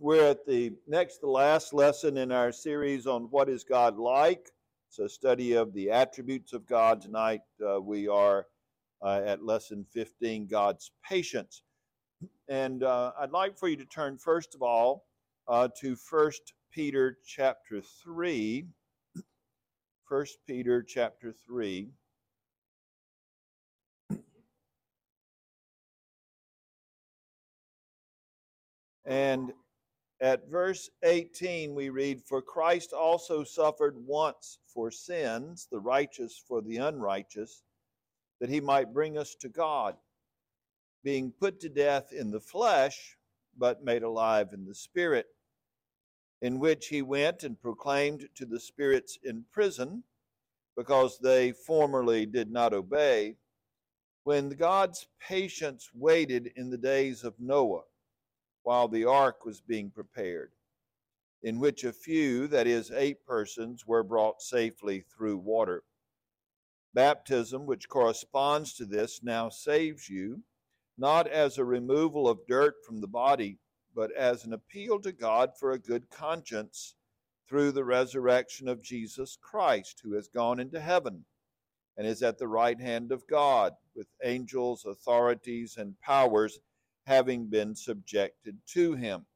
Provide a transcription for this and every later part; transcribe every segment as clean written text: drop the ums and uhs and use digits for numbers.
We're at the next to last lesson in our series on what is God like. It's a study of the attributes of God. Tonight we are at lesson 15, God's patience. And I'd like for you to turn first of all to 1 Peter chapter 3. 1 Peter chapter 3. And at verse 18 we read, "For Christ also suffered once for sins, the righteous for the unrighteous, that he might bring us to God, being put to death in the flesh, but made alive in the Spirit, in which he went and proclaimed to the spirits in prison, because they formerly did not obey, when God's patience waited in the days of Noah, while the ark was being prepared, in which a few, that is, 8 persons, were brought safely through water. Baptism, which corresponds to this, now saves you, not as a removal of dirt from the body, but as an appeal to God for a good conscience through the resurrection of Jesus Christ, who has gone into heaven and is at the right hand of God, with angels, authorities, and powers having been subjected to him."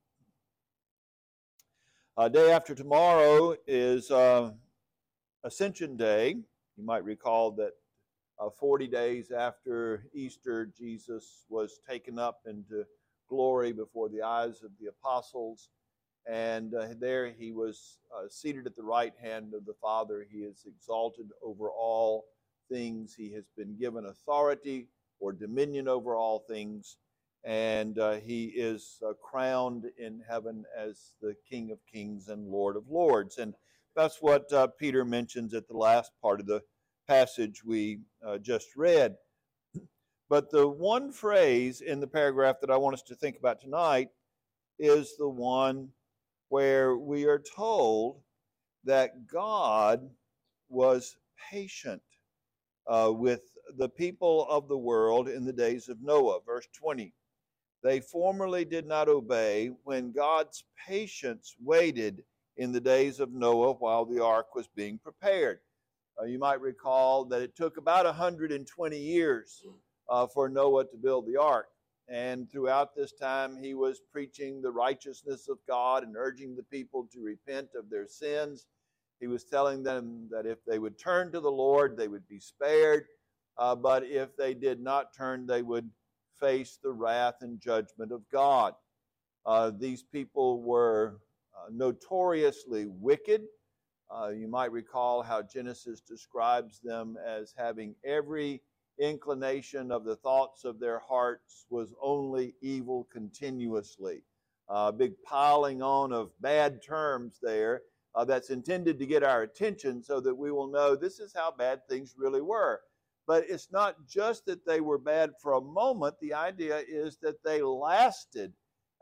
Day after tomorrow is Ascension Day. You might recall that 40 days after Easter, Jesus was taken up into glory before the eyes of the apostles. And there he was seated at the right hand of the Father. He is exalted over all things. He has been given authority or dominion over all things. And he is crowned in heaven as the King of Kings and Lord of Lords. And that's what Peter mentions at the last part of the passage we just read. But the one phrase in the paragraph that I want us to think about tonight is the one where we are told that God was patient with the people of the world in the days of Noah. Verse 20. "They formerly did not obey when God's patience waited in the days of Noah while the ark was being prepared." You might recall that it took about 120 years for Noah to build the ark. And throughout this time, he was preaching the righteousness of God and urging the people to repent of their sins. He was telling them that if they would turn to the Lord, they would be spared. But if they did not turn, they would face the wrath and judgment of God. These people were notoriously wicked. You might recall how Genesis describes them as having every inclination of the thoughts of their hearts was only evil continuously. Big piling on of bad terms there that's intended to get our attention so that we will know this is how bad things really were. But it's not just that they were bad for a moment. The idea is that they lasted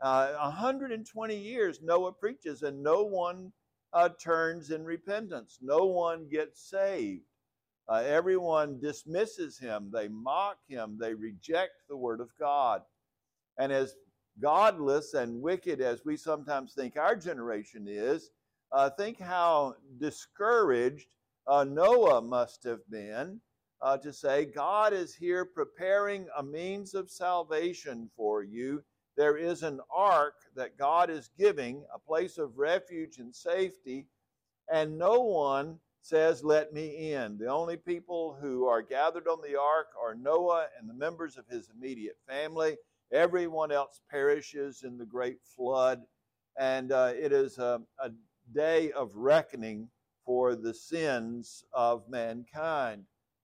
120 years, Noah preaches, and no one turns in repentance. No one gets saved. Everyone dismisses him. They mock him. They reject the word of God. And as godless and wicked as we sometimes think our generation is, think how discouraged Noah must have been to say, God is here preparing a means of salvation for you. There is an ark that God is giving, a place of refuge and safety, and no one says, "Let me in." The only people who are gathered on the ark are Noah and the members of his immediate family. Everyone else perishes in the great flood, and it is a day of reckoning for the sins of mankind.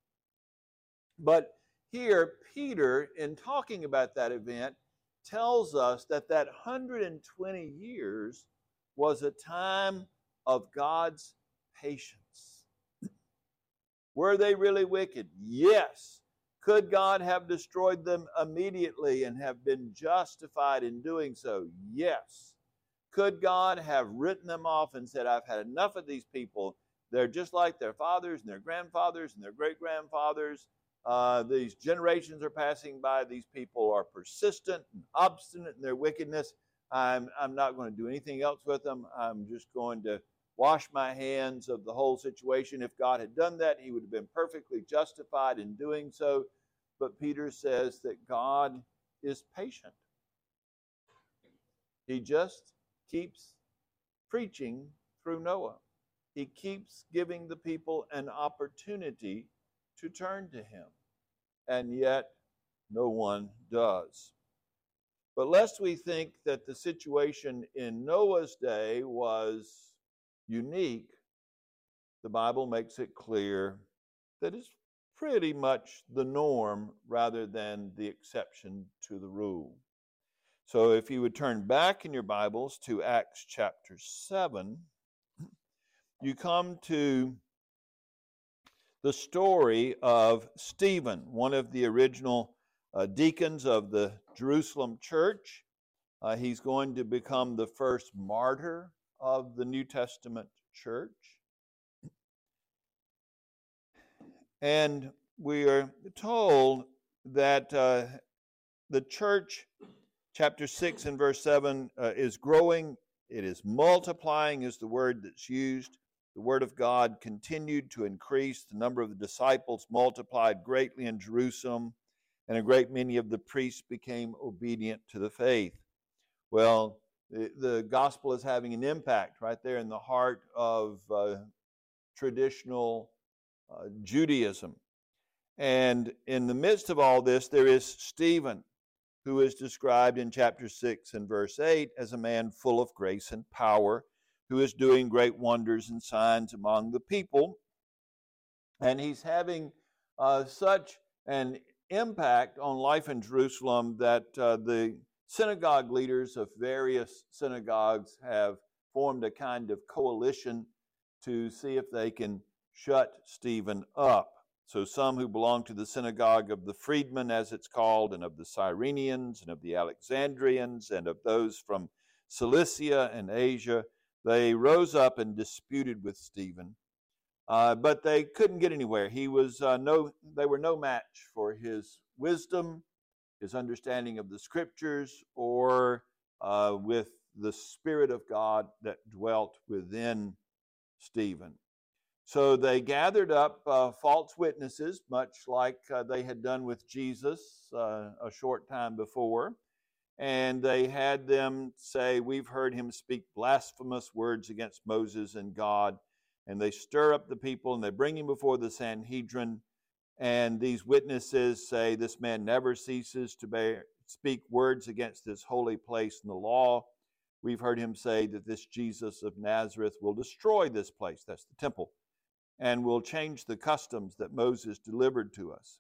But here, Peter, in talking about that event, tells us that 120 years was a time of God's patience. Were they really wicked? Yes. Could God have destroyed them immediately and have been justified in doing so? Yes. Could God have written them off and said, "I've had enough of these people. They're just like their fathers and their grandfathers and their great-grandfathers. These generations are passing by. These people are persistent and obstinate in their wickedness. I'm not going to do anything else with them. I'm just going to wash my hands of the whole situation. If God had done that, he would have been perfectly justified in doing so. But Peter says that God is patient. He just keeps preaching through Noah. He keeps giving the people an opportunity to turn to him. And yet, no one does. But lest we think that the situation in Noah's day was unique, the Bible makes it clear that it's pretty much the norm rather than the exception to the rule. So if you would turn back in your Bibles to Acts chapter 7, you come to the story of Stephen, one of the original deacons of the Jerusalem church. He's going to become the first martyr of the New Testament church. And we are told that the church, chapter 6 and verse 7, is growing. It is multiplying is the word that's used. The word of God continued to increase. The number of the disciples multiplied greatly in Jerusalem, and a great many of the priests became obedient to the faith. Well, the gospel is having an impact right there in the heart of traditional Judaism. And in the midst of all this, there is Stephen, who is described in chapter 6 and verse 8 as a man full of grace and power, who is doing great wonders and signs among the people. And he's having such an impact on life in Jerusalem that the synagogue leaders of various synagogues have formed a kind of coalition to see if they can shut Stephen up. So some who belong to the synagogue of the freedmen, as it's called, and of the Cyrenians, and of the Alexandrians, and of those from Cilicia and Asia, they rose up and disputed with Stephen. But they couldn't get anywhere. They were no match for his wisdom, his understanding of the scriptures, or with the Spirit of God that dwelt within Stephen. So they gathered up false witnesses, much like they had done with Jesus a short time before. And they had them say, "We've heard him speak blasphemous words against Moses and God." And they stir up the people and they bring him before the Sanhedrin. And these witnesses say, "This man never ceases to speak words against this holy place and the law. We've heard him say that this Jesus of Nazareth will destroy this place," that's the temple, "and will change the customs that Moses delivered to us."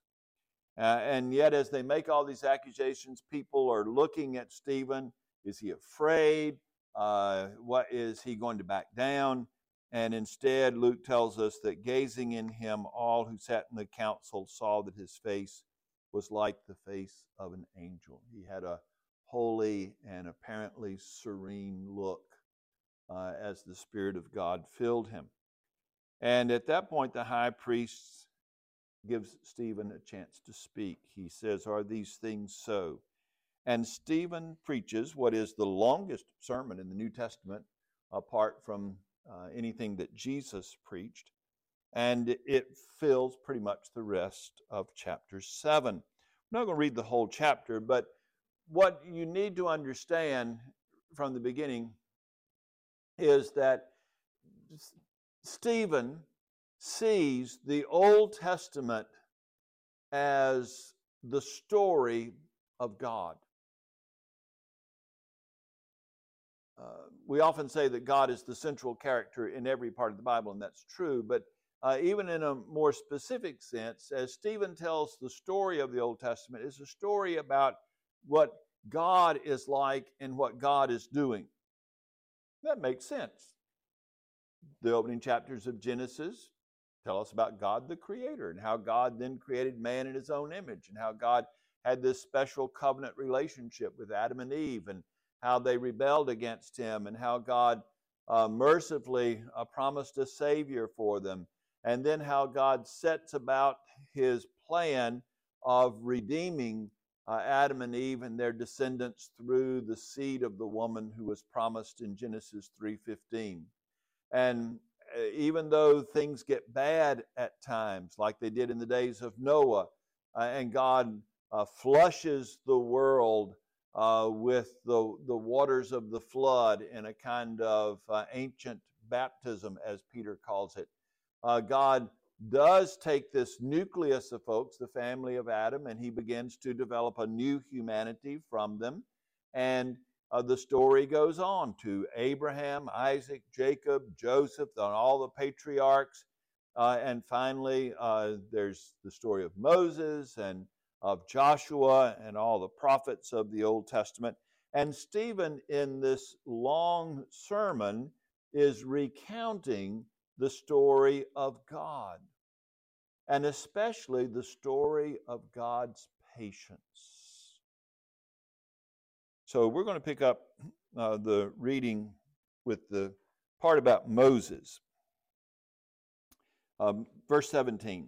And yet, as they make all these accusations, people are looking at Stephen. Is he afraid? What is he going to back down? And instead, Luke tells us that gazing in him, all who sat in the council saw that his face was like the face of an angel. He had a holy and apparently serene look as the Spirit of God filled him. And at that point, the high priest gives Stephen a chance to speak. He says, "Are these things so?" And Stephen preaches what is the longest sermon in the New Testament, apart from anything that Jesus preached. And it fills pretty much the rest of chapter 7. I'm not going to read the whole chapter, but what you need to understand from the beginning is that Stephen sees the Old Testament as the story of God. We often say that God is the central character in every part of the Bible, and that's true, but even in a more specific sense, as Stephen tells the story of the Old Testament, it's a story about what God is like and what God is doing. That makes sense. The opening chapters of Genesis tell us about God the Creator and how God then created man in his own image and how God had this special covenant relationship with Adam and Eve and how they rebelled against him and how God mercifully promised a Savior for them, and then how God sets about his plan of redeeming Adam and Eve and their descendants through the seed of the woman who was promised in Genesis 3:15. And even though things get bad at times, like they did in the days of Noah, and God flushes the world with the waters of the flood in a kind of ancient baptism, as Peter calls it. God does take this nucleus of folks, the family of Adam, and he begins to develop a new humanity from them. And the story goes on to Abraham, Isaac, Jacob, Joseph, and all the patriarchs. And finally, there's the story of Moses and of Joshua and all the prophets of the Old Testament. And Stephen, in this long sermon, is recounting the story of God, and especially the story of God's patience. So we're going to pick up the reading with the part about Moses. Verse 17.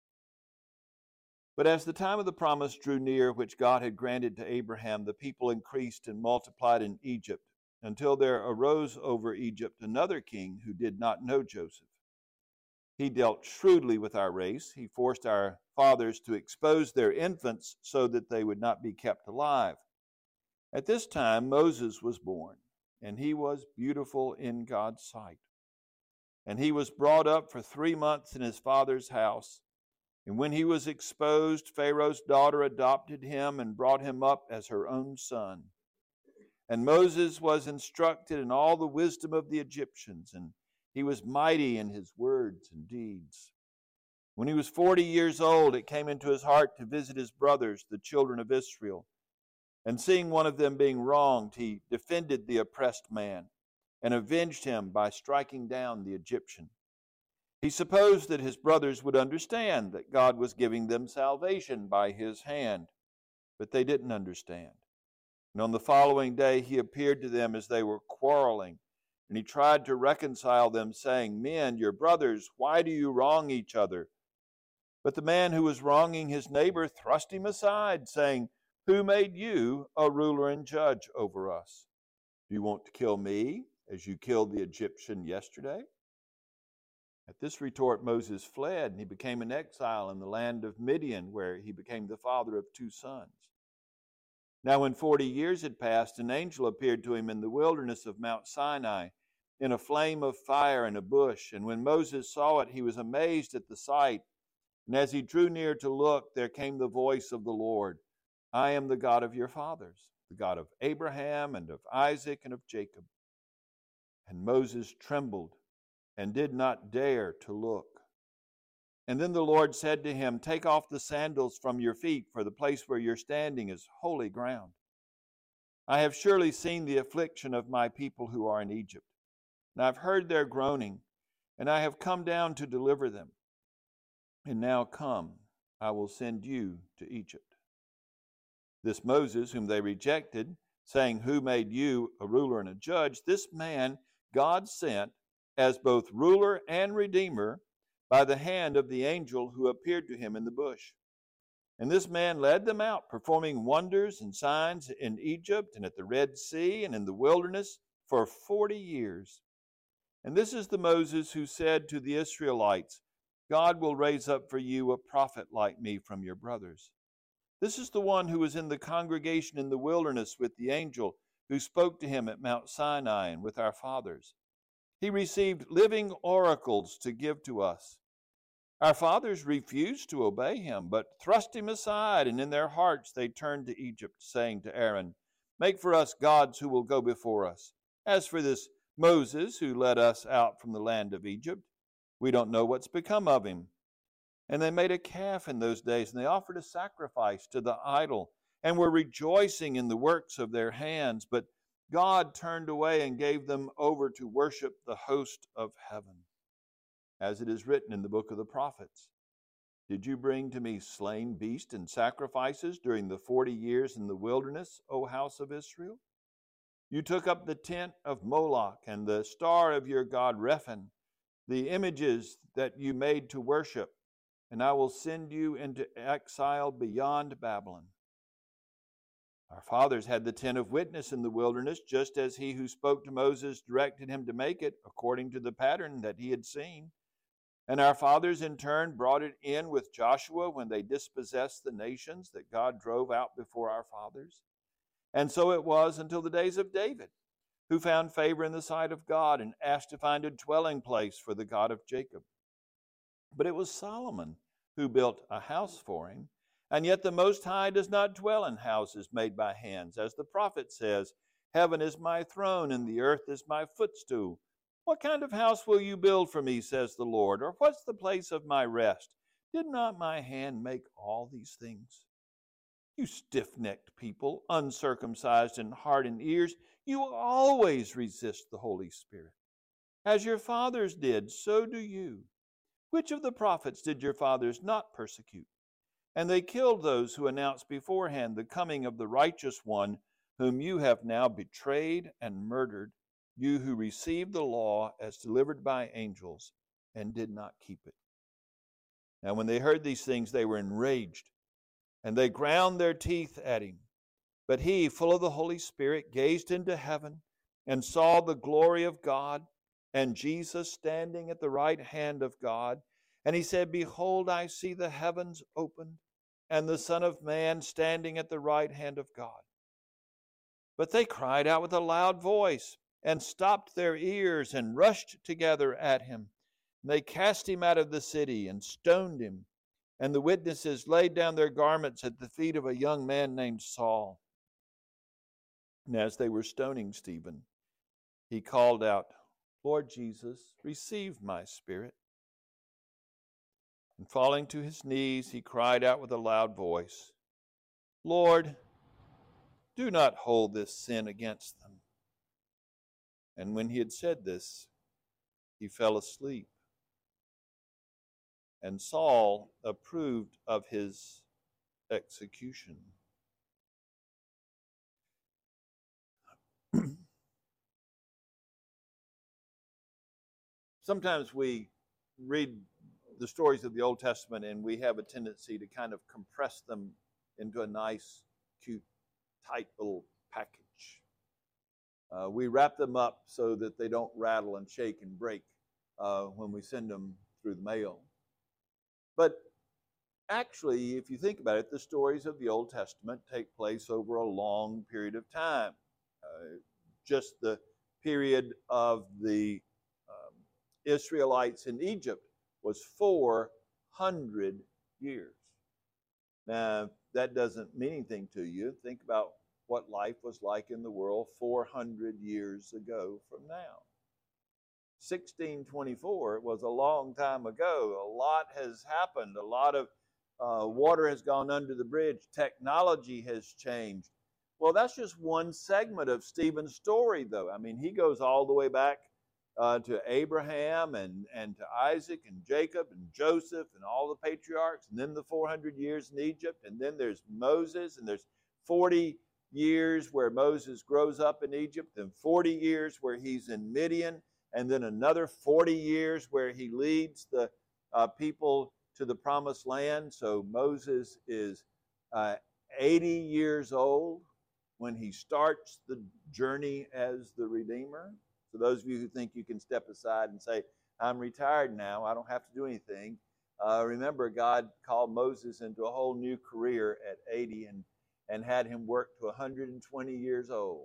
But as the time of the promise drew near, which God had granted to Abraham, the people increased and multiplied in Egypt, until there arose over Egypt another king who did not know Joseph. He dealt shrewdly with our race. He forced our fathers to expose their infants so that they would not be kept alive. At this time, Moses was born, and he was beautiful in God's sight. And he was brought up for 3 months in his father's house. And when he was exposed, Pharaoh's daughter adopted him and brought him up as her own son. And Moses was instructed in all the wisdom of the Egyptians, and he was mighty in his words and deeds. When he was 40 years old, it came into his heart to visit his brothers, the children of Israel. And seeing one of them being wronged, he defended the oppressed man and avenged him by striking down the Egyptian. He supposed that his brothers would understand that God was giving them salvation by his hand, but they didn't understand. And on the following day he appeared to them as they were quarreling, and he tried to reconcile them, saying, "Men, your brothers, why do you wrong each other?" But the man who was wronging his neighbor thrust him aside, saying, "Who made you a ruler and judge over us? Do you want to kill me as you killed the Egyptian yesterday?" At this retort, Moses fled, and he became an exile in the land of Midian, where he became the father of 2 sons. Now when 40 years had passed, an angel appeared to him in the wilderness of Mount Sinai, in a flame of fire and a bush. And when Moses saw it, he was amazed at the sight. And as he drew near to look, there came the voice of the Lord, "I am the God of your fathers, the God of Abraham and of Isaac and of Jacob." And Moses trembled and did not dare to look. And then the Lord said to him, "Take off the sandals from your feet, for the place where you're standing is holy ground. I have surely seen the affliction of my people who are in Egypt, and I've heard their groaning, and I have come down to deliver them. And now come, I will send you to Egypt." This Moses, whom they rejected, saying, "Who made you a ruler and a judge?" this man God sent as both ruler and redeemer by the hand of the angel who appeared to him in the bush. And this man led them out, performing wonders and signs in Egypt and at the Red Sea and in the wilderness for 40 years. And this is the Moses who said to the Israelites, "God will raise up for you a prophet like me from your brothers." This is the one who was in the congregation in the wilderness with the angel who spoke to him at Mount Sinai and with our fathers. He received living oracles to give to us. Our fathers refused to obey him, but thrust him aside, and in their hearts they turned to Egypt, saying to Aaron, "Make for us gods who will go before us. As for this Moses who led us out from the land of Egypt, we don't know what's become of him." And they made a calf in those days, and they offered a sacrifice to the idol, and were rejoicing in the works of their hands. But God turned away and gave them over to worship the host of heaven. As it is written in the book of the prophets, "Did you bring to me slain beasts and sacrifices during the 40 years in the wilderness, O house of Israel? You took up the tent of Moloch and the star of your god Rephan, the images that you made to worship, and I will send you into exile beyond Babylon." Our fathers had the tent of witness in the wilderness, just as he who spoke to Moses directed him to make it, according to the pattern that he had seen. And our fathers in turn brought it in with Joshua when they dispossessed the nations that God drove out before our fathers. And so it was until the days of David, who found favor in the sight of God and asked to find a dwelling place for the God of Jacob. But it was Solomon who built a house for him. And yet the Most High does not dwell in houses made by hands. As the prophet says, heaven is my throne and the earth is my footstool. What kind of house will you build for me, says the Lord? Or what's the place of my rest? Did not my hand make all these things? You stiff-necked people, uncircumcised in heart and ears, you always resist the Holy Spirit. As your fathers did, so do you. Which of the prophets did your fathers not persecute? And they killed those who announced beforehand the coming of the righteous one, whom you have now betrayed and murdered, you who received the law as delivered by angels and did not keep it. Now when they heard these things, they were enraged, and they ground their teeth at him. But he, full of the Holy Spirit, gazed into heaven and saw the glory of God and Jesus standing at the right hand of God. And he said, behold, I see the heavens opened, and the Son of Man standing at the right hand of God. But they cried out with a loud voice, and stopped their ears, and rushed together at him. And they cast him out of the city, and stoned him. And the witnesses laid down their garments at the feet of a young man named Saul. And as they were stoning Stephen, he called out, Lord Jesus, receive my spirit. And falling to his knees, he cried out with a loud voice, Lord, do not hold this sin against them. And when he had said this, he fell asleep. And Saul approved of his execution. Sometimes we read the stories of the Old Testament and we have a tendency to kind of compress them into a nice, cute, tight little package. We wrap them up so that they don't rattle and shake and break when we send them through the mail. But actually, if you think about it, the stories of the Old Testament take place over a long period of time. Just the period of the Israelites in Egypt was 400 years. Now, that doesn't mean anything to you. Think about what life was like in the world 400 years ago from now. 1624 was a long time ago. A lot has happened. A lot of water has gone under the bridge. Technology has changed. Well, that's just one segment of Stephen's story, though. I mean, he goes all the way back to Abraham and to Isaac and Jacob and Joseph and all the patriarchs, and then the 400 years in Egypt, and then there's Moses, and there's 40 years where Moses grows up in Egypt, and 40 years where he's in Midian, and then another 40 years where he leads the people to the promised land. So Moses is 80 years old when he starts the journey as the Redeemer. So those of you who think you can step aside and say, I'm retired now, I don't have to do anything. Remember, God called Moses into a whole new career at 80 and had him work to 120 years old.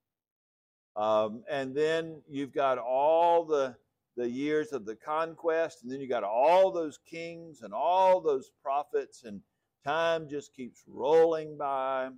And then you've got all the years of the conquest, and then you got all those kings and all those prophets, and time just keeps rolling by.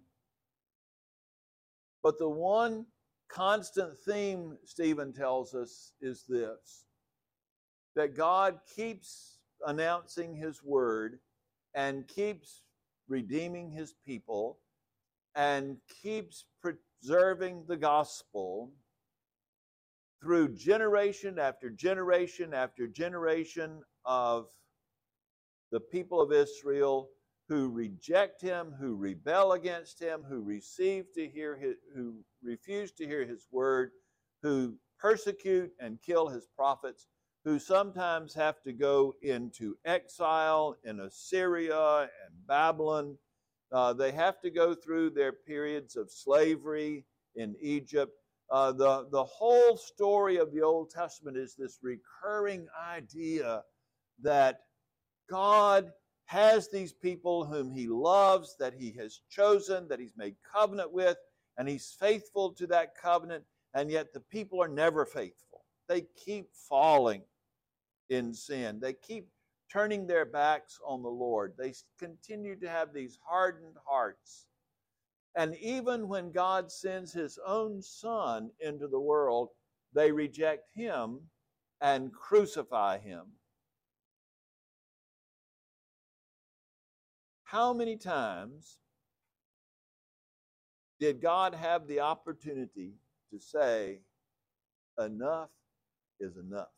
But the one constant theme, Stephen tells us, is this: that God keeps announcing his word and keeps redeeming his people and keeps preserving the gospel through generation after generation after generation of the people of Israel who reject him, who rebel against him, who refuse to hear his word, who persecute and kill his prophets, who sometimes have to go into exile in Assyria and Babylon, They have to go through their periods of slavery in Egypt. The whole story of the Old Testament is this recurring idea that God has these people whom He loves, that He has chosen, that He's made covenant with, and He's faithful to that covenant, and yet the people are never faithful. They keep falling in sin. They keep turning their backs on the Lord. They continue to have these hardened hearts. And even when God sends His own Son into the world, they reject Him and crucify Him. How many times did God have the opportunity to say, enough is enough?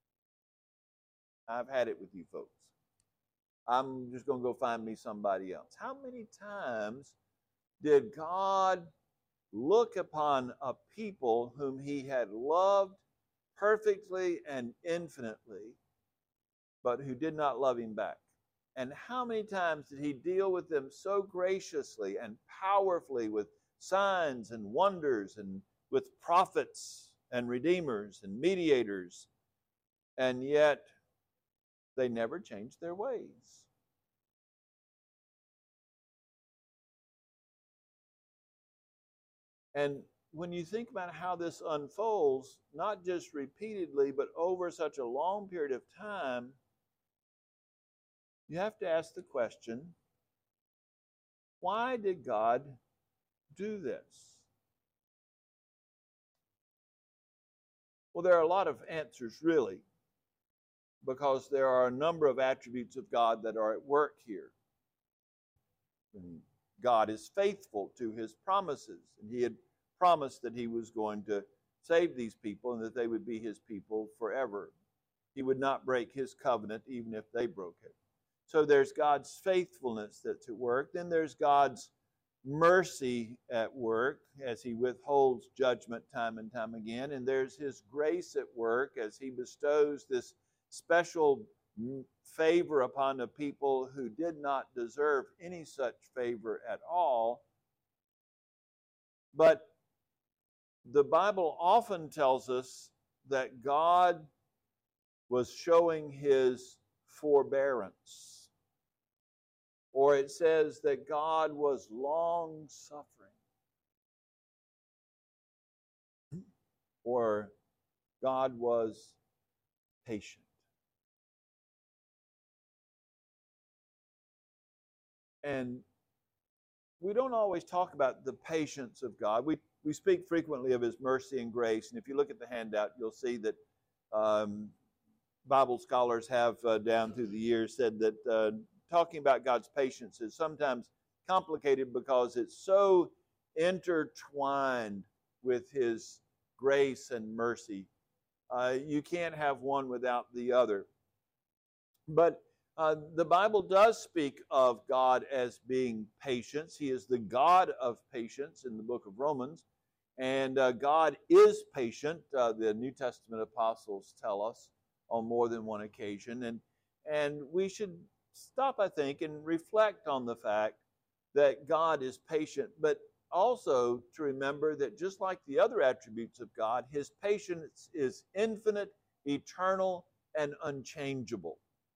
I've had it with you folks. I'm just going to go find me somebody else. How many times did God look upon a people whom He had loved perfectly and infinitely, but who did not love Him back? And how many times did He deal with them so graciously and powerfully with signs and wonders and with prophets and redeemers and mediators, and yet they never changed their ways? And when you think about how this unfolds, not just repeatedly, but over such a long period of time, you have to ask the question, why did God do this? Well, there are a lot of answers, really, because there are a number of attributes of God that are at work here. And God is faithful to His promises, and He had promised that He was going to save these people and that they would be His people forever. He would not break His covenant even if they broke it. So there's God's faithfulness that's at work. Then there's God's mercy at work as He withholds judgment time and time again. And there's His grace at work as He bestows this special favor upon a people who did not deserve any such favor at all. But the Bible often tells us that God was showing His forbearance. Or it says that God was long-suffering. Or God was patient. And we don't always talk about the patience of God. We speak frequently of His mercy and grace. And if you look at the handout, you'll see that Bible scholars have down through the years said that talking about God's patience is sometimes complicated because it's so intertwined with His grace and mercy. You can't have one without the other. But the Bible does speak of God as being patient. He is the God of patience in the book of Romans. And God is patient, the New Testament apostles tell us on more than one occasion. And we should stop, I think, and reflect on the fact that God is patient, but also to remember that just like the other attributes of God, His patience is infinite, eternal, and unchangeable.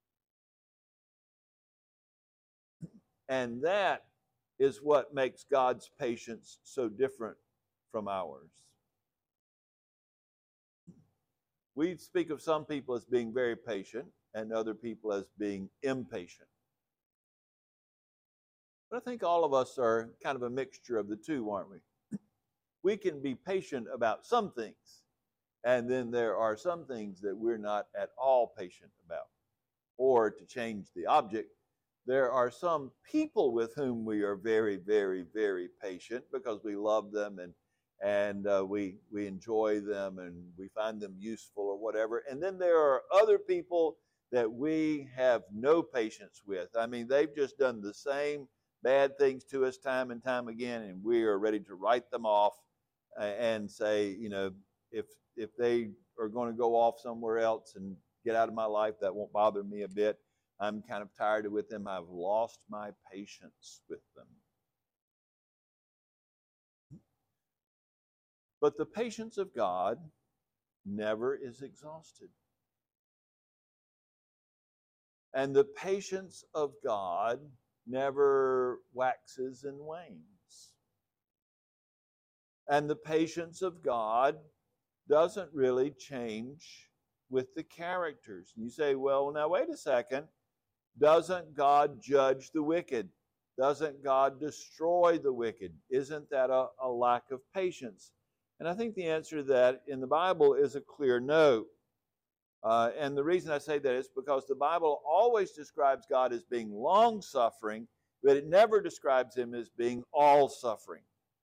And that is what makes God's patience so different from ours. We speak of some people as being very patient and other people as being impatient. But I think all of us are kind of a mixture of the two, aren't we? We can be patient about some things, and then there are some things that we're not at all patient about. Or to change the object, there are some people with whom we are very, very, very patient because we love them and we enjoy them and we find them useful or whatever. And then there are other people that we have no patience with. I mean, they've just done the same bad things to us time and time again, and we are ready to write them off and say, you know, if they are going to go off somewhere else and get out of my life, that won't bother me a bit. I'm kind of tired with them. I've lost my patience with them. But the patience of God never is exhausted. And the patience of God never waxes and wanes. And the patience of God doesn't really change with the characters. You say, well, now wait a second. Doesn't God judge the wicked? Doesn't God destroy the wicked? Isn't that a lack of patience? And I think the answer to that in the Bible is a clear no. And the reason I say that is because the Bible always describes God as being long-suffering, but it never describes him as being all-suffering.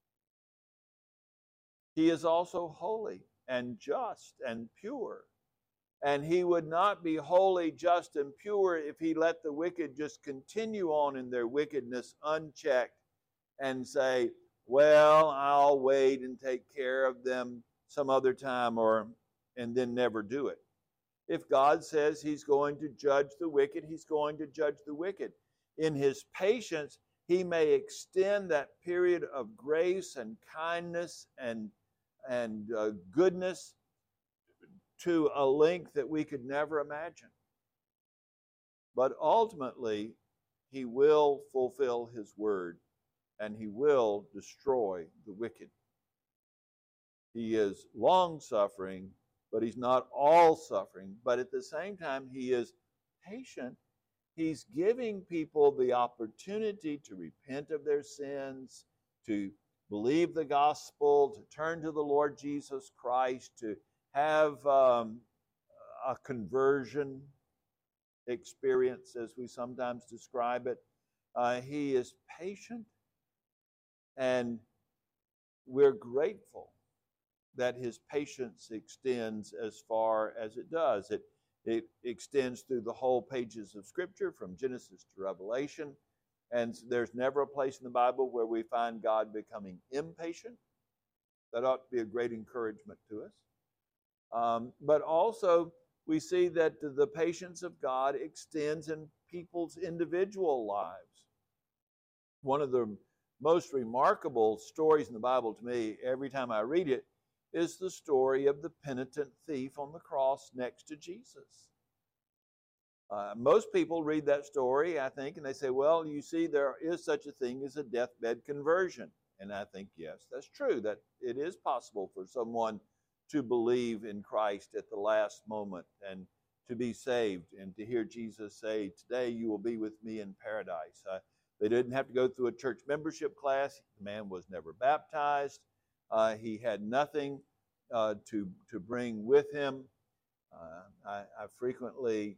He is also holy and just and pure. And he would not be holy, just, and pure if he let the wicked just continue on in their wickedness unchecked and say, well, I'll wait and take care of them some other time, and then never do it. If God says he's going to judge the wicked, he's going to judge the wicked. In his patience, he may extend that period of grace and kindness and goodness to a length that we could never imagine. But ultimately, he will fulfill his word, and he will destroy the wicked. He is long-suffering, but he's not all-suffering. But at the same time, he is patient. He's giving people the opportunity to repent of their sins, to believe the gospel, to turn to the Lord Jesus Christ, to have a conversion experience, as we sometimes describe it. He is patient, and we're grateful that his patience extends as far as it does. It extends through the whole pages of Scripture, from Genesis to Revelation, and there's never a place in the Bible where we find God becoming impatient. That ought to be a great encouragement to us. But also, we see that the patience of God extends in people's individual lives. One of the most remarkable stories in the Bible to me, every time I read it, is the story of the penitent thief on the cross next to Jesus. Most people read that story, I think, and they say, well, you see, there is such a thing as a deathbed conversion. And I think, yes, that's true, that it is possible for someone to believe in Christ at the last moment and to be saved and to hear Jesus say, today you will be with me in paradise. They didn't have to go through a church membership class. The man was never baptized. He had nothing to bring with him. I frequently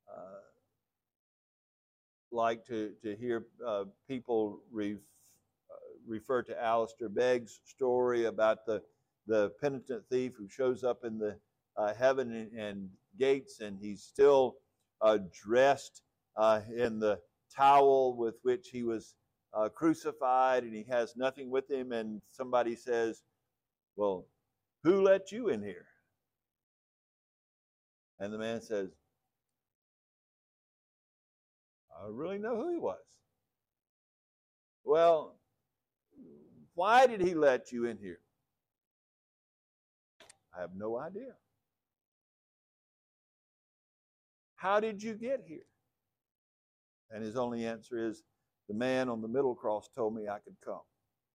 like to hear people refer to Alistair Begg's story about the penitent thief who shows up in the heaven and gates, and he's still dressed in the towel with which he was crucified, and he has nothing with him, and somebody says, well, who let you in here? And the man says, I don't really know who he was. Well, why did he let you in here? I have no idea. How did you get here? And his only answer is, the man on the middle cross told me I could come.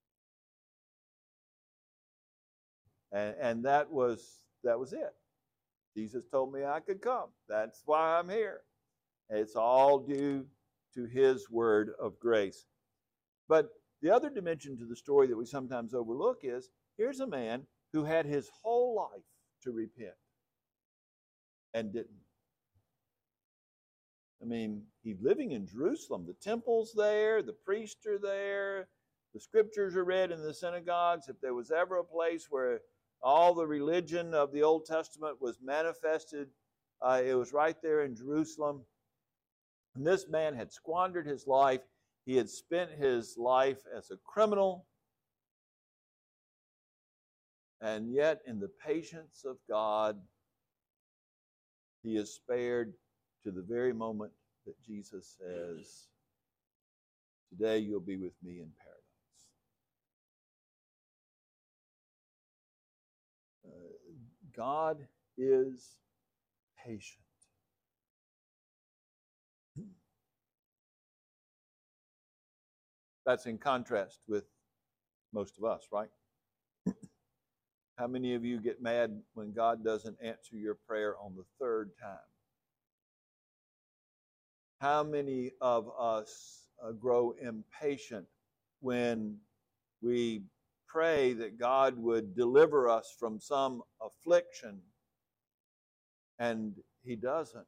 And that was it. Jesus told me I could come. That's why I'm here. It's all due to his word of grace. But the other dimension to the story that we sometimes overlook is, here's a man who had his whole life to repent and didn't. I mean, he's living in Jerusalem. The temple's there, the priests are there, the scriptures are read in the synagogues. If there was ever a place where all the religion of the Old Testament was manifested, it was right there in Jerusalem. And this man had squandered his life. He had spent his life as a criminal. And yet, in the patience of God, he is spared to the very moment that Jesus says, today you'll be with me in paradise. God is patient. That's in contrast with most of us, right? How many of you get mad when God doesn't answer your prayer on the third time? How many of us grow impatient when we pray that God would deliver us from some affliction and He doesn't?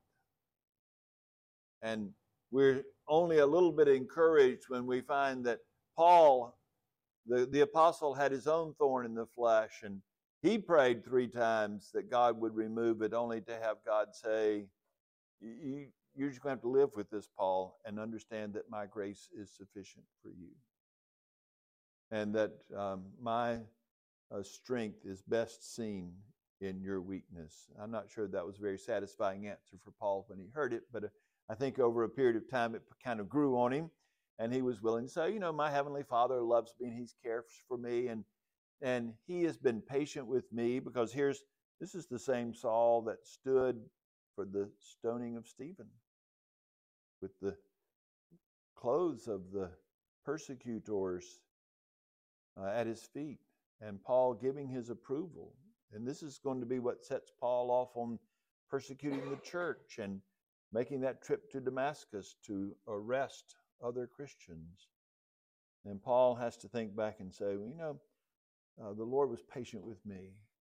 And we're only a little bit encouraged when we find that Paul, the apostle, had his own thorn in the flesh, and he prayed 3 times that God would remove it, only to have God say, you're just going to have to live with this, Paul, and understand that my grace is sufficient for you. And that my strength is best seen in your weakness. I'm not sure that was a very satisfying answer for Paul when he heard it, but I think over a period of time it kind of grew on him, and he was willing to say, my Heavenly Father loves me and He cares for me, and He has been patient with me, because this is the same Saul that stood for the stoning of Stephen with the clothes of the persecutors at his feet, and Paul giving his approval. And this is going to be what sets Paul off on persecuting the church and making that trip to Damascus to arrest other Christians. And Paul has to think back and say, the Lord was patient with me.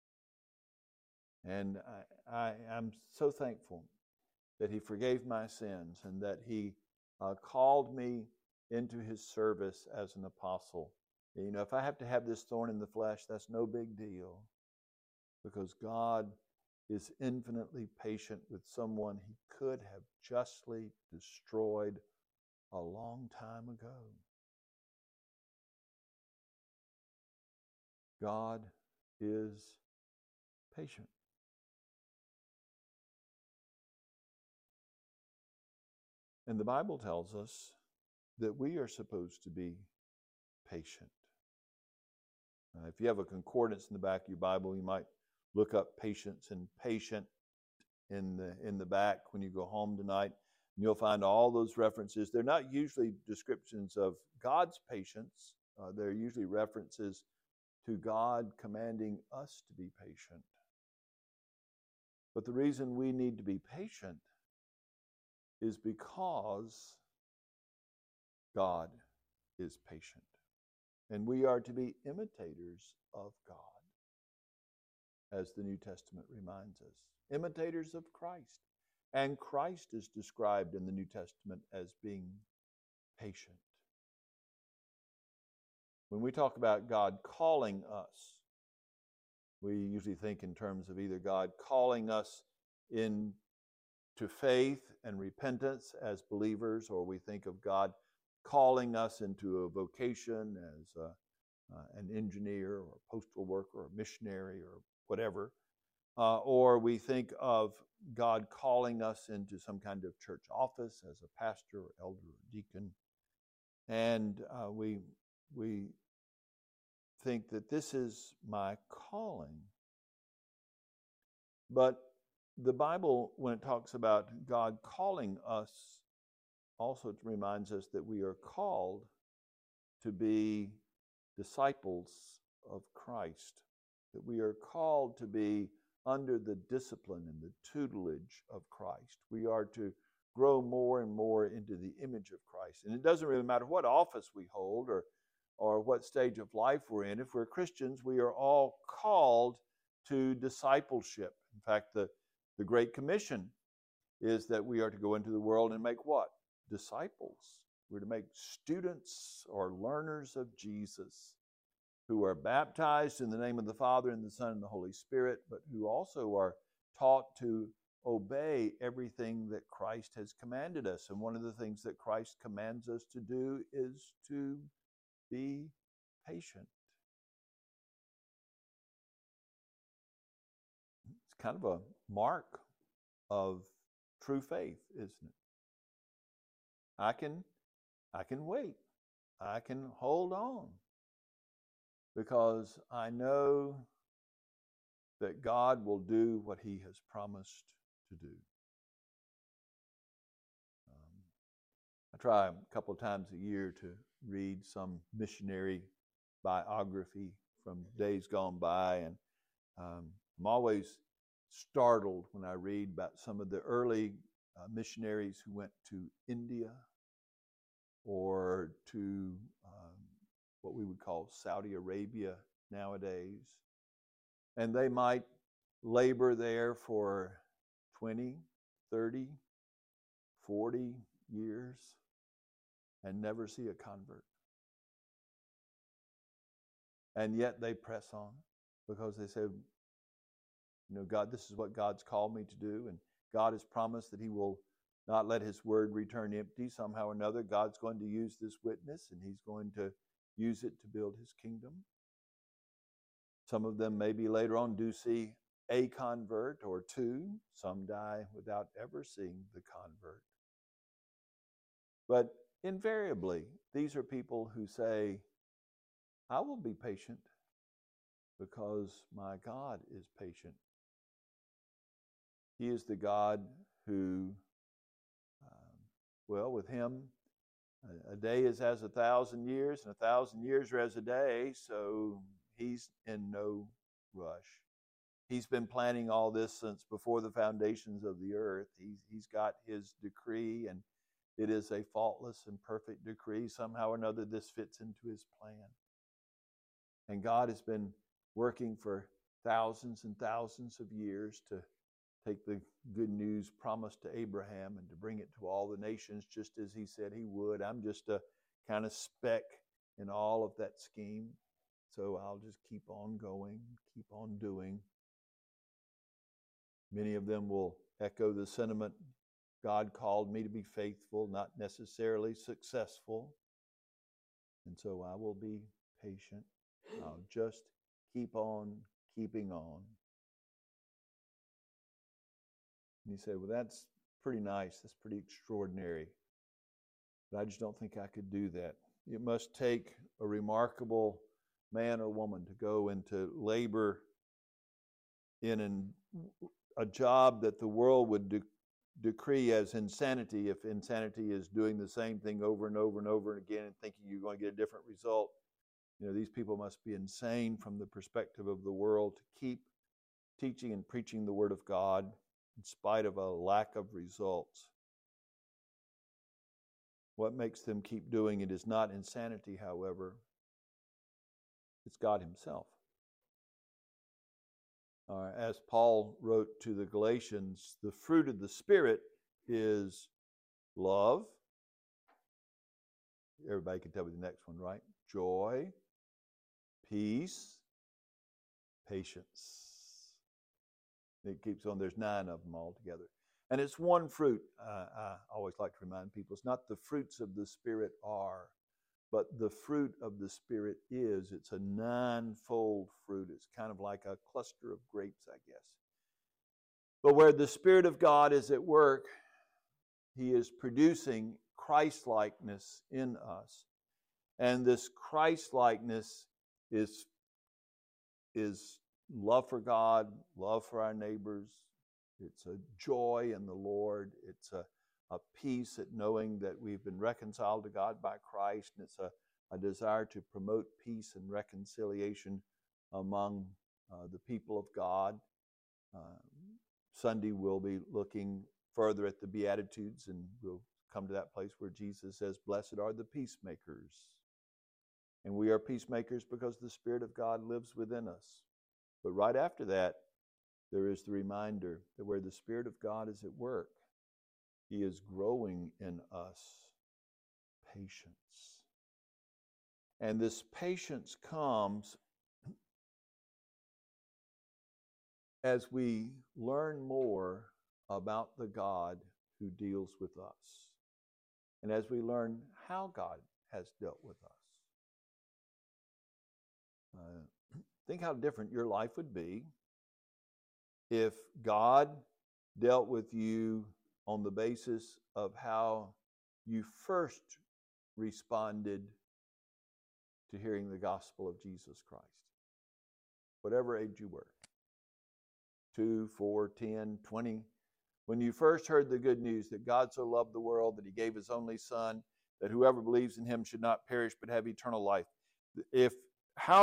And I'm so thankful that He forgave my sins and that He called me into His service as an apostle. If I have to have this thorn in the flesh, that's no big deal, because God is infinitely patient with someone He could have justly destroyed a long time ago. God is patient. And the Bible tells us that we are supposed to be patient. If you have a concordance in the back of your Bible, you might look up patience and patient in the back when you go home tonight. And you'll find all those references. They're not usually descriptions of God's patience. They're usually references to God commanding us to be patient. But the reason we need to be patient is because God is patient. And we are to be imitators of God, as the New Testament reminds us. Imitators of Christ. And Christ is described in the New Testament as being patient. When we talk about God calling us, we usually think in terms of either God calling us into faith and repentance as believers, or we think of God calling us into a vocation as an engineer or a postal worker or a missionary or whatever. Or we think of God calling us into some kind of church office as a pastor or elder or deacon. And we think that this is my calling. But the Bible, when it talks about God calling us, also reminds us that we are called to be disciples of Christ, that we are called to be under the discipline and the tutelage of Christ. We are to grow more and more into the image of Christ. And it doesn't really matter what office we hold or what stage of life we're in. If we're Christians, we are all called to discipleship. In fact, the Great Commission is that we are to go into the world and make what? Disciples. We're to make students or learners of Jesus, who are baptized in the name of the Father and the Son and the Holy Spirit, but who also are taught to obey everything that Christ has commanded us. And one of the things that Christ commands us to do is to be patient. It's kind of a mark of true faith, isn't it? I can wait. I can hold on, because I know that God will do what He has promised to do. I try a couple of times a year to read some missionary biography from days gone by, and I'm always startled when I read about some of the early missionaries who went to India or to what we would call Saudi Arabia nowadays. And they might labor there for 20, 30, 40 years and never see a convert. And yet they press on because they say, you know, God, this is what God's called me to do, and God has promised that He will not let His word return empty. Somehow or another, God's going to use this witness, and He's going to use it to build His kingdom. Some of them maybe later on do see a convert or two. Some die without ever seeing the convert. But invariably, these are people who say, I will be patient because my God is patient. He is the God who, with Him, a day is as 1,000 years, and 1,000 years are as a day, so He's in no rush. He's been planning all this since before the foundations of the earth. He's got His decree, and it is a faultless and perfect decree. Somehow or another, this fits into His plan. And God has been working for thousands and thousands of years to take the good news promised to Abraham and to bring it to all the nations just as He said He would. I'm just a kind of speck in all of that scheme. So I'll just keep on going, keep on doing. Many of them will echo the sentiment, God called me to be faithful, not necessarily successful. And so I will be patient. I'll just keep on keeping on. And you say, well, that's pretty nice. That's pretty extraordinary. But I just don't think I could do that. It must take a remarkable man or woman to go into labor in a job that the world would decree as insanity, if insanity is doing the same thing over and over and over again and thinking you're going to get a different result. You know, these people must be insane from the perspective of the world to keep teaching and preaching the Word of God in spite of a lack of results. What makes them keep doing it is not insanity, however. It's God Himself. As Paul wrote to the Galatians, the fruit of the Spirit is love. Everybody can tell me the next one, right? Joy, peace, patience. It keeps on. There's 9 of them altogether. And it's one fruit. I always like to remind people, it's not the fruits of the Spirit are, but the fruit of the Spirit is. It's a 9-fold fruit. It's kind of like a cluster of grapes, I guess. But where the Spirit of God is at work, He is producing Christ-likeness in us. And this Christ-likeness is love for God, love for our neighbors. It's a joy in the Lord. It's a peace at knowing that we've been reconciled to God by Christ. And it's a desire to promote peace and reconciliation among the people of God. Sunday we'll be looking further at the Beatitudes, and we'll come to that place where Jesus says, "Blessed are the peacemakers." And we are peacemakers because the Spirit of God lives within us. But right after that, there is the reminder that where the Spirit of God is at work, He is growing in us patience. And this patience comes as we learn more about the God who deals with us, and as we learn how God has dealt with us. Think how different your life would be if God dealt with you on the basis of how you first responded to hearing the gospel of Jesus Christ, whatever age you were. 2, 4, 10, 20. When you first heard the good news that God so loved the world that he gave his only son, that whoever believes in him should not perish but have eternal life. If how